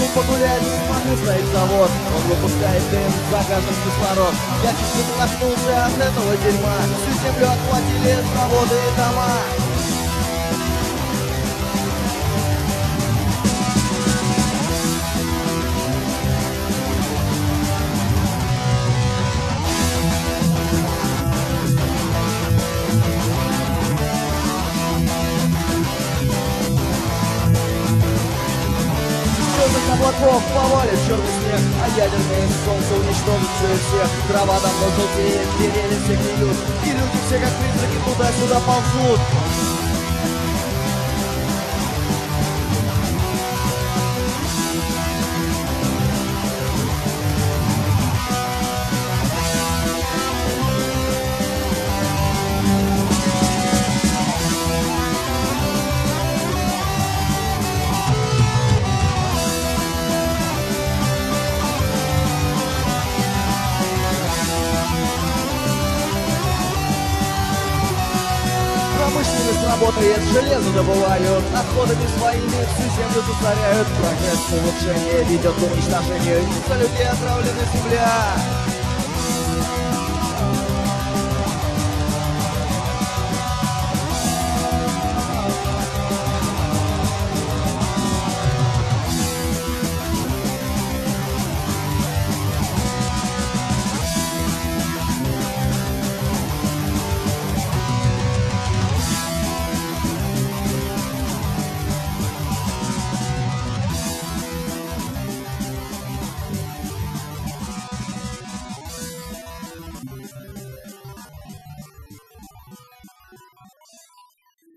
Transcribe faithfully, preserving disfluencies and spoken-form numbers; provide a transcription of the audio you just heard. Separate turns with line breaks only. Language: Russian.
вышел погулять, смотрю, стоит завод. Он выпускает дым, за каждым кислород. Я чуть не проснулся от этого дерьма. Всю землю отхватили заводы и дома. Облаков повалит черный снег, а ядерное солнце уничтожит все и всех. Трава давно желтеет, деревья все гниют, и люди все как призраки туда-сюда ползут. Промышленность работает, железо добывают, отходами своими всю землю засоряют. Прогресс улучшения ведет к уничтожению, из-за людей отравлена земля.